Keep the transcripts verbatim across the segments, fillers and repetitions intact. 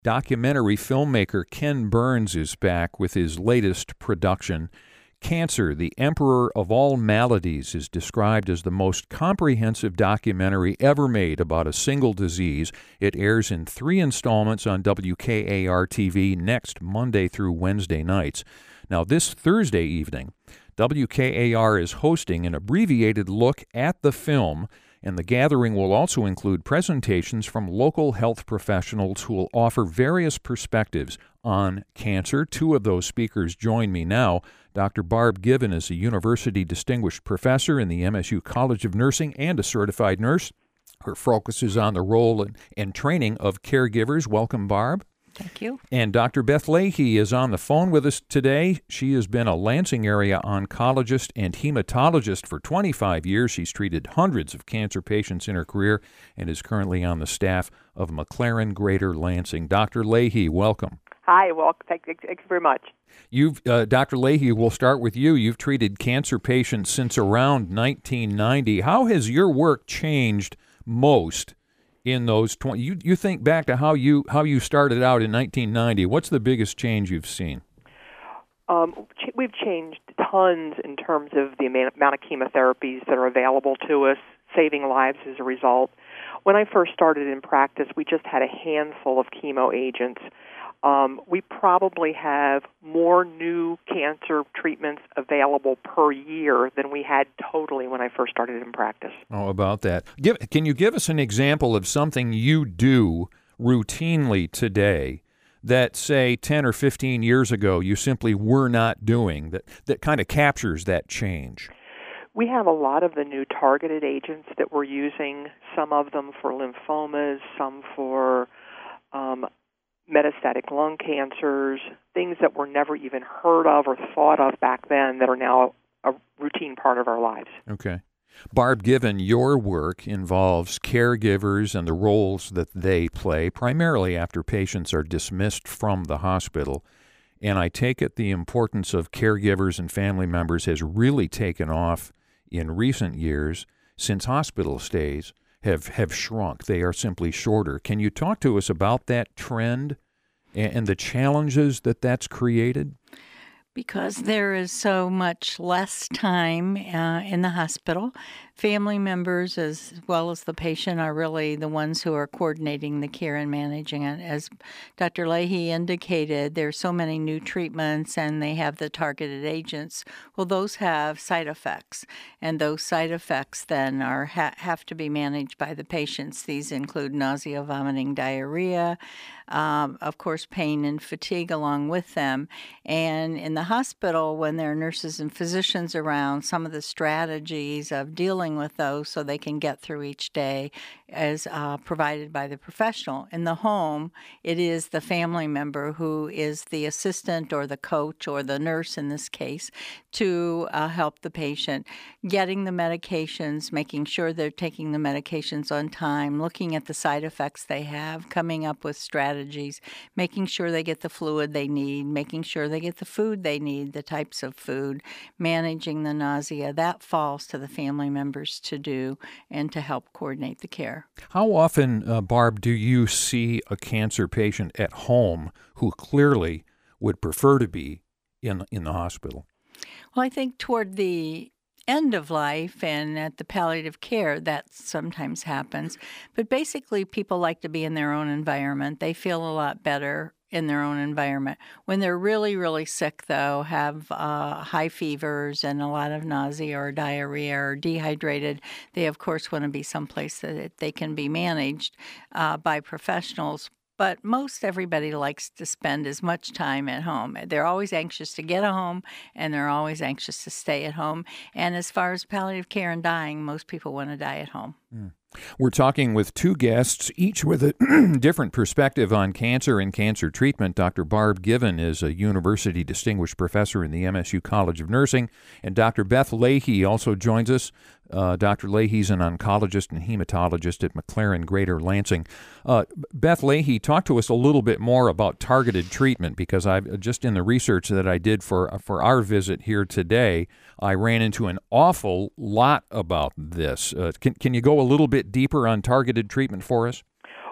Documentary filmmaker Ken Burns is back with his latest production. Cancer, the Emperor of All Maladies, is described as the most comprehensive documentary ever made about a single disease. It airs in three installments on W K A R T V next Monday through Wednesday nights. Now, this Thursday evening, W K A R is hosting an abbreviated look at the film, and the gathering will also include presentations from local health professionals who will offer various perspectives on cancer. Two of those speakers join me now. Doctor Barb Given is a University Distinguished Professor in the M S U College of Nursing and a certified nurse. Her focus is on the role and, and training of caregivers. Welcome, Barb. Thank you. And Doctor Beth Leahy is on the phone with us today. She has been a Lansing area oncologist and hematologist for twenty-five years. She's treated hundreds of cancer patients in her career and is currently on the staff of McLaren Greater Lansing. Doctor Leahy, welcome. Hi, well, thank, thank you very much. You've, uh, Doctor Leahy, we'll start with you. You've treated cancer patients since around nineteen ninety. How has your work changed most in those twenty? You you think back to how you how you started out in nineteen ninety. What's the biggest change you've seen? Um, ch- we've changed tons in terms of the amount of chemotherapies that are available to us, saving lives as a result. When I first started in practice, we just had a handful of chemo agents. Um, we probably have more new cancer treatments available per year than we had totally when I first started in practice. Oh, about that. Give, can you give us an example of something you do routinely today that, say, ten or fifteen years ago you simply were not doing, that, that kind of captures that change? We have a lot of the new targeted agents that we're using, some of them for lymphomas, some for um, metastatic lung cancers, things that were never even heard of or thought of back then that are now a routine part of our lives. Okay. Barb Given, your work involves caregivers and the roles that they play, primarily after patients are dismissed from the hospital. And I take it the importance of caregivers and family members has really taken off in recent years since hospital stays have, have shrunk. They are simply shorter. Can you talk to us about that trend and, and the challenges that that's created? Because there is so much less time uh, in the hospital, family members as well as the patient are really the ones who are coordinating the care and managing it. As Doctor Leahy indicated, there's so many new treatments and they have the targeted agents. Well, those have side effects, and those side effects then are ha- have to be managed by the patients. These include nausea, vomiting, diarrhea, um, of course, pain and fatigue along with them. And in the hospital, when there are nurses and physicians around, some of the strategies of dealing with those so they can get through each day is uh, provided by the professional. In the home, it is the family member who is the assistant or the coach or the nurse in this case to uh, help the patient getting the medications, making sure they're taking the medications on time, looking at the side effects they have, coming up with strategies, making sure they get the fluid they need, making sure they get the food they need, the types of food, managing the nausea. That falls to the family members to do and to help coordinate the care. How often, uh, Barb, do you see a cancer patient at home who clearly would prefer to be in in the hospital? Well, I think toward the end of life and at the palliative care, that sometimes happens. But basically, people like to be in their own environment. They feel a lot better in their own environment. When they're really, really sick, though, have uh, high fevers and a lot of nausea or diarrhea or dehydrated, they, of course, want to be someplace that they can be managed uh, by professionals. But most everybody likes to spend as much time at home. They're always anxious to get home, and they're always anxious to stay at home. And as far as palliative care and dying, most people want to die at home. Mm. We're talking with two guests, each with a different perspective on cancer and cancer treatment. Doctor Barb Given is a University Distinguished Professor in the M S U College of Nursing, and Doctor Beth Leahy also joins us. Uh, Doctor Leahy's an oncologist and hematologist at McLaren Greater Lansing. Uh, Beth Leahy, talk to us a little bit more about targeted treatment, because I've just in the research that I did for for our visit here today, I ran into an awful lot about this. Uh, can can you go a little bit deeper on targeted treatment for us?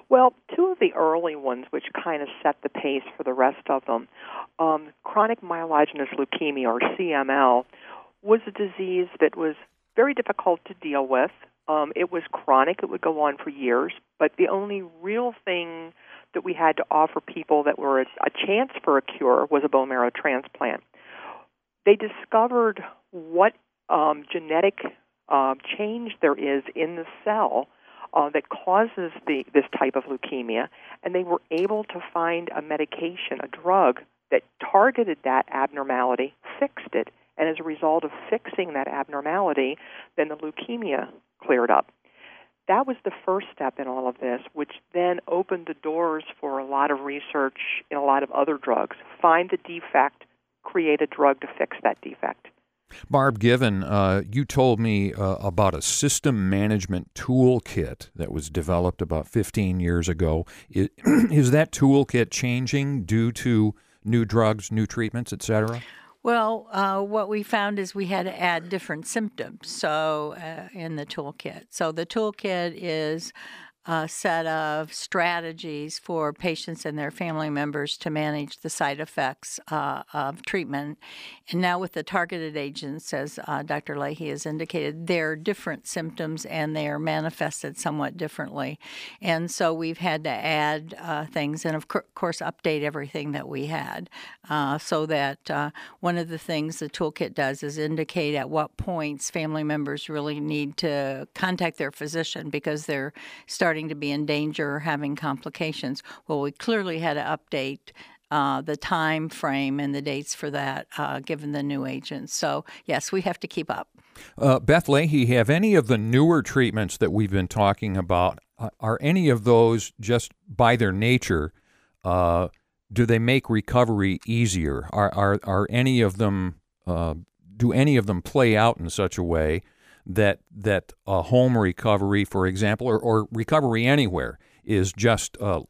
Well, two of the early ones, which kind of set the pace for the rest of them, um, chronic myelogenous leukemia, or C M L, was a disease that was very difficult to deal with. Um, it was chronic. It would go on for years. But the only real thing that we had to offer people that were a, a chance for a cure was a bone marrow transplant. They discovered what um, genetic uh, change there is in the cell uh, that causes the, this type of leukemia, and they were able to find a medication, a drug, that targeted that abnormality, fixed it, and as a result of fixing that abnormality, then the leukemia cleared up. That was the first step in all of this, which then opened the doors for a lot of research in a lot of other drugs. Find the defect, create a drug to fix that defect. Barb Given, uh, you told me uh, about a system management toolkit that was developed about fifteen years ago. Is, is that toolkit changing due to new drugs, new treatments, et cetera? Well, uh, what we found is we had to add different symptoms so uh, in the toolkit. So the toolkit is a set of strategies for patients and their family members to manage the side effects uh, of treatment. And now with the targeted agents, as uh, Doctor Leahy has indicated, they're different symptoms and they are manifested somewhat differently. And so we've had to add uh, things and, of course, update everything that we had uh, so that uh, one of the things the toolkit does is indicate at what points family members really need to contact their physician because they're starting to be in danger or having complications. Well, we clearly had to update uh, the time frame and the dates for that, uh, given the new agents. So, yes, we have to keep up. Uh, Beth Leahy, have any of the newer treatments that we've been talking about, uh, are any of those just by their nature, uh, do they make recovery easier? Are are, are any of them, uh, do any of them play out in such a way that that a home recovery, for example, or, or recovery anywhere, is just uh,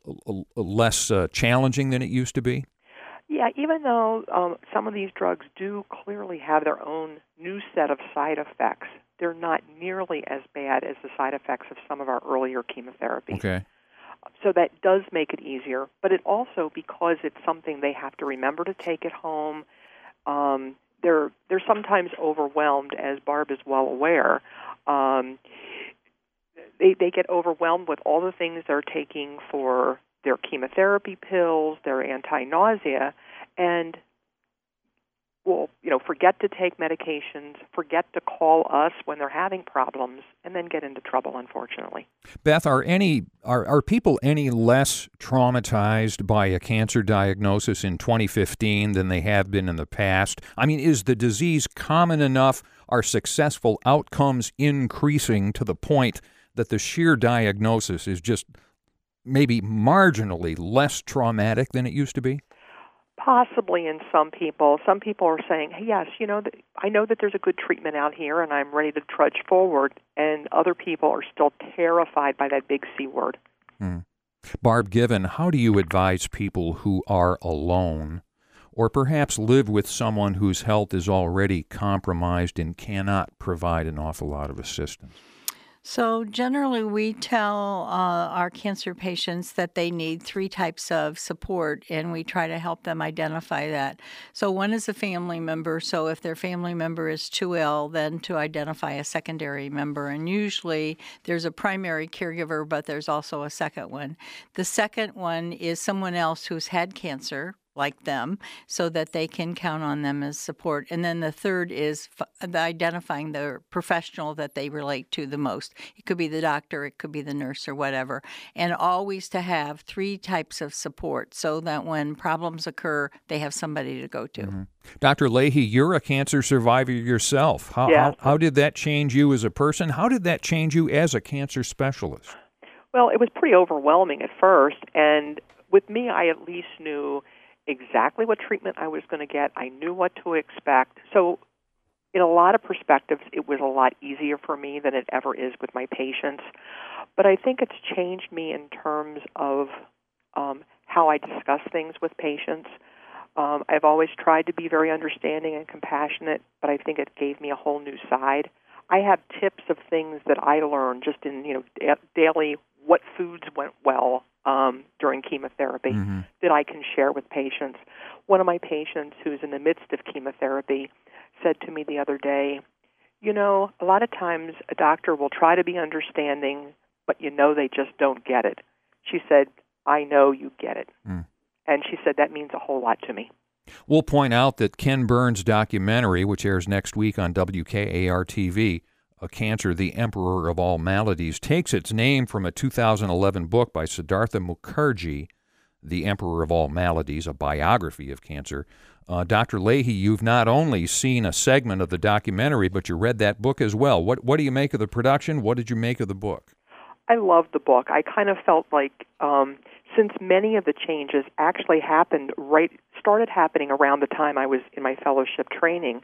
less uh, challenging than it used to be? Yeah, even though um, some of these drugs do clearly have their own new set of side effects, they're not nearly as bad as the side effects of some of our earlier chemotherapies. Okay. So that does make it easier, but it also, because it's something they have to remember to take at home, um, They're they're sometimes overwhelmed, as Barb is well aware. Um, they they get overwhelmed with all the things they're taking for their chemotherapy pills, their anti-nausea, and will you know forget to take medications, forget to call us when they're having problems, and then get into trouble, unfortunately. Beth, are any are, are people any less traumatized by a cancer diagnosis in twenty fifteen than they have been in the past? I mean, is the disease common enough? Are successful outcomes increasing to the point that the sheer diagnosis is just maybe marginally less traumatic than it used to be? Possibly in some people. Some people are saying, hey, yes, you know, I know that there's a good treatment out here and I'm ready to trudge forward. And other people are still terrified by that big C word. Hmm. Barb Given, how do you advise people who are alone or perhaps live with someone whose health is already compromised and cannot provide an awful lot of assistance? So generally, we tell uh, our cancer patients that they need three types of support, and we try to help them identify that. So one is a family member. So if their family member is too ill, then to identify a secondary member. And usually there's a primary caregiver, but there's also a second one. The second one is someone else who's had cancer, like them, so that they can count on them as support. And then the third is f- the identifying the professional that they relate to the most. It could be the doctor, it could be the nurse or whatever. And always to have three types of support so that when problems occur, they have somebody to go to. Mm-hmm. Doctor Leahy, you're a cancer survivor yourself. How, yes. how, how did that change you as a person? How did that change you as a cancer specialist? Well, it was pretty overwhelming at first. And with me, I at least knew exactly what treatment I was going to get. I knew what to expect. So in a lot of perspectives, it was a lot easier for me than it ever is with my patients. But I think it's changed me in terms of um, how I discuss things with patients. Um, I've always tried to be very understanding and compassionate, but I think it gave me a whole new side. I have tips of things that I learned just in you know da- daily what foods went well um, during chemotherapy mm-hmm. that I can share with patients. One of my patients who's in the midst of chemotherapy said to me the other day, you know, a lot of times a doctor will try to be understanding, but you know they just don't get it. She said, I know you get it. Mm. And she said, that means a whole lot to me. We'll point out that Ken Burns' documentary, which airs next week on W K A R T V, A Cancer, the Emperor of All Maladies, takes its name from a two thousand eleven book by Siddhartha Mukherjee, The Emperor of All Maladies, a biography of cancer. Uh, Doctor Leahy, you've not only seen a segment of the documentary, but you read that book as well. What what do you make of the production? What did you make of the book? I love the book. I kind of felt like um, since many of the changes actually happened right, started happening around the time I was in my fellowship training,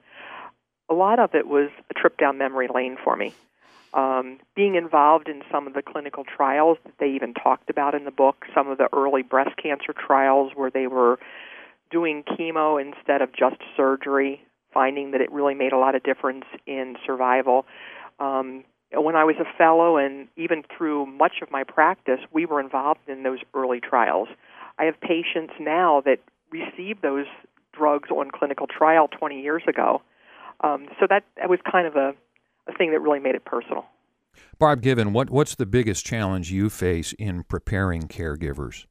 a lot of it was a trip down memory lane for me. Um, being involved in some of the clinical trials that they even talked about in the book, some of the early breast cancer trials where they were doing chemo instead of just surgery, finding that it really made a lot of difference in survival. Um, when I was a fellow and even through much of my practice, we were involved in those early trials. I have patients now that received those drugs on clinical trial twenty years ago. Um, so that, that was kind of a, a thing that really made it personal. Barb Given, what, what's the biggest challenge you face in preparing caregivers?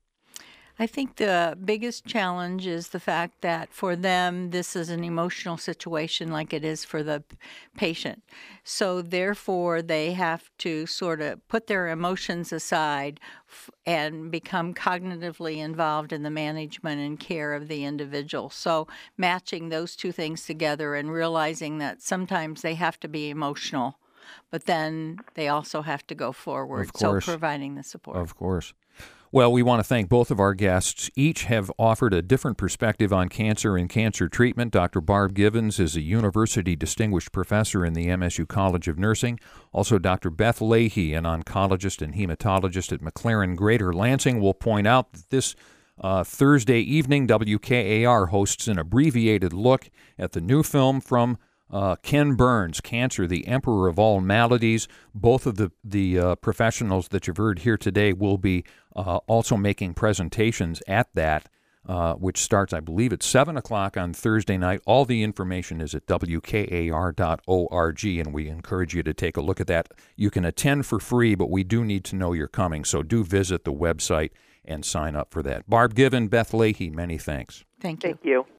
I think the biggest challenge is the fact that for them, this is an emotional situation like it is for the patient. So therefore, they have to sort of put their emotions aside f- and become cognitively involved in the management and care of the individual. So matching those two things together and realizing that sometimes they have to be emotional, but then they also have to go forward. Of course. So providing the support. Of course. Well, we want to thank both of our guests. Each have offered a different perspective on cancer and cancer treatment. Doctor Barb Givens is a University Distinguished Professor in the M S U College of Nursing. Also, Doctor Beth Leahy, an oncologist and hematologist at McLaren Greater Lansing, will point out that this uh, Thursday evening, W K A R hosts an abbreviated look at the new film from Uh, Ken Burns, Cancer, the Emperor of All Maladies. Both of the, the uh, professionals that you've heard here today will be uh, also making presentations at that, uh, which starts, I believe, at seven o'clock on Thursday night. All the information is at W K A R dot org, and we encourage you to take a look at that. You can attend for free, but we do need to know you're coming, so do visit the website and sign up for that. Barb Given, Beth Leahy, many thanks. Thank you. Thank you.